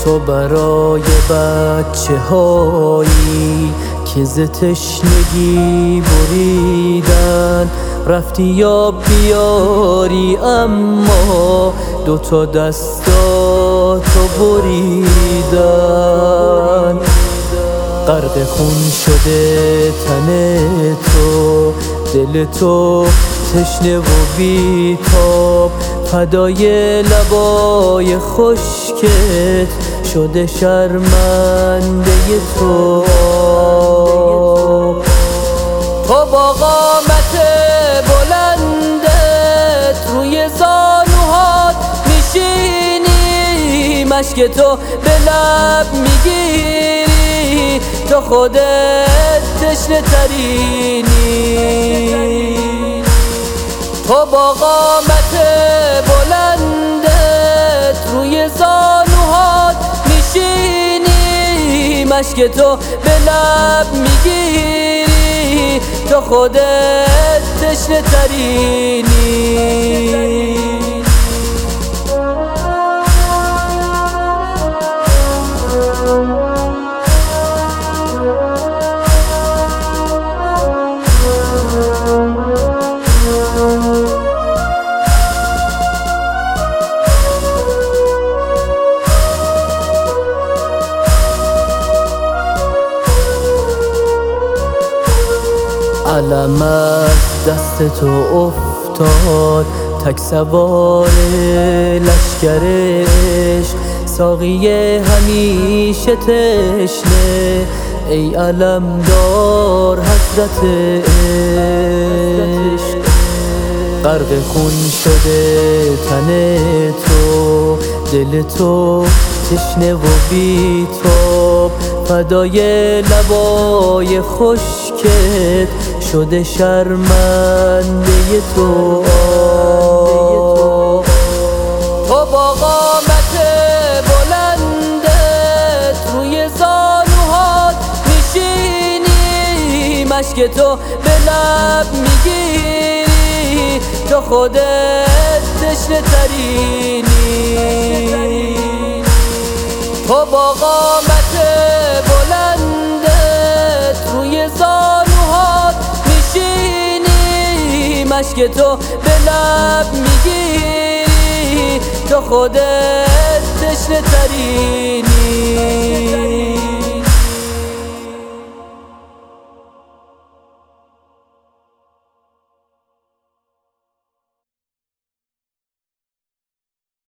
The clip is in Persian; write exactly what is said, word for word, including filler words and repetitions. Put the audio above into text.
تو برای بچه هایی که ز تشنگی بریدن رفتی یا بیاری، اما دوتا دستاتو بریدن. غرق خون شده تن تو، دل تو تشنه و بیتاب، فدای لبای خشکت شده شرمنده تو. تو با قامت بلندت روی زانوهات میشینی، مشک تو به لب میگیری، تو خودت تشنه ترینی. تو با قامت بلندت روی زانوهات میشینی، مشک تو به لب میگیری، تو خودت تشنه ترینی. علم از دست تو افتاد، تک سوار لشکر عشق، ساقی همیشه تشنه، ای علمدار حضرت عشق. غرق خون شده تن تو، دل تو تشنه و بیتاب، فدای لبای خشکت شده شرمنده تو. تو با قامت بلندت روی زانوهات میشینی، مشک تو به لب میگیری، تو خودت تشنه ترینی. تو با قامت بلندت روی زانوهات میشینی، مشک تو به لب میگیری، تو خودت تشنه ترینی.